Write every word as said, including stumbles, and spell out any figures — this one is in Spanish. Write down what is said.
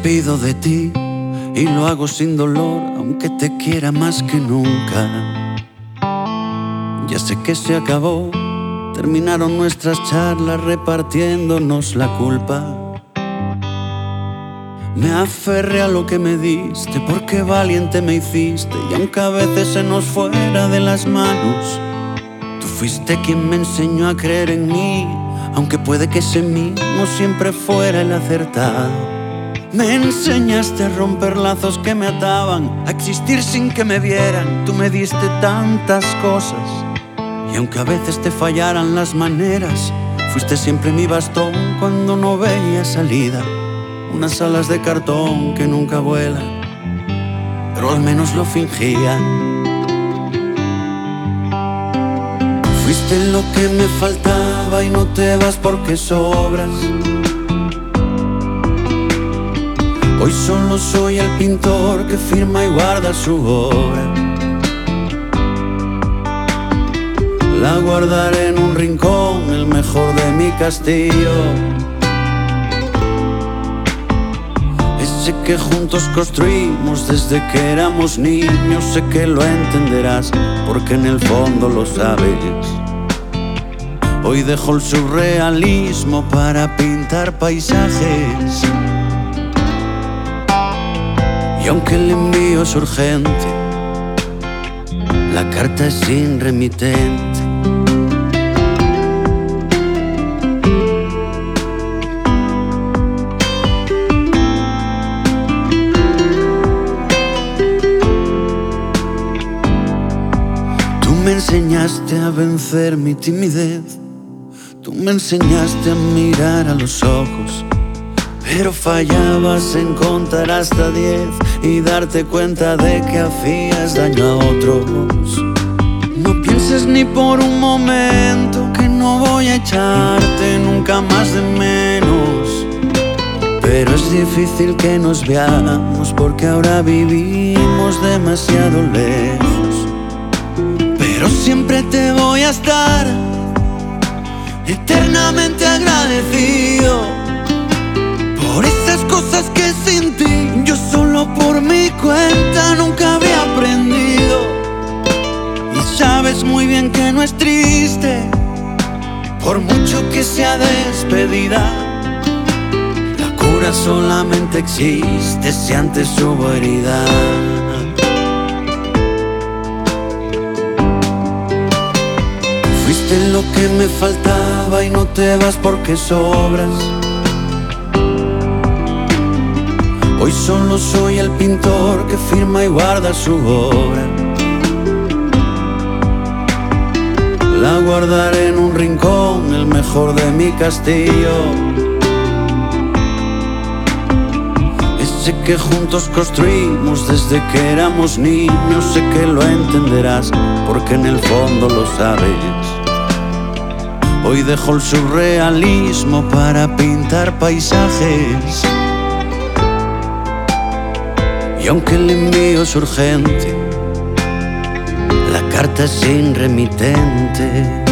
despido de ti y lo hago sin dolor, aunque te quiera más que nunca. Ya sé que se acabó, terminaron nuestras charlas repartiéndonos la culpa. Me aferré a lo que me diste, porque valiente me hiciste, y aunque a veces se nos fuera de las manos, tú fuiste quien me enseñó a creer en mí, aunque puede que ese mí no siempre fuera el acertado. Me enseñaste a romper lazos que me ataban, a existir sin que me vieran. Tú me diste tantas cosas, y aunque a veces te fallaran las maneras, fuiste siempre mi bastón cuando no veía salida. Unas alas de cartón que nunca vuelan, pero al menos lo fingían. Fuiste lo que me faltaba y no te vas porque sobras. Hoy solo soy el pintor que firma y guarda su obra. La guardaré en un rincón, el mejor de mi castillo. Ese que juntos construimos desde que éramos niños. Sé que lo entenderás, porque en el fondo lo sabes. Hoy dejo el surrealismo para pintar paisajes. Y aunque el envío es urgente, la carta es sin remitente. Tú me enseñaste a vencer mi timidez. Tú me enseñaste a mirar a los ojos, pero fallabas en contar hasta diez y darte cuenta de que hacías daño a otros. No pienses ni por un momento que no voy a echarte nunca más de menos, pero es difícil que nos veamos porque ahora vivimos demasiado lejos. Pero siempre te voy a estar eternamente agradecido por esas cosas que sin ti yo solo por mi cuenta nunca habría aprendido. Y sabes muy bien que no es triste, por mucho que sea despedida. La cura solamente existe si antes hubo herida. Fuiste lo que me faltaba y no te vas porque sobras. Hoy solo soy el pintor que firma y guarda su obra. La guardaré en un rincón, el mejor de mi castillo. Ese que juntos construimos desde que éramos niños. Sé que lo entenderás, porque en el fondo lo sabes. Hoy dejo el surrealismo para pintar paisajes. Y aunque el envío es urgente, la carta es sin remitente.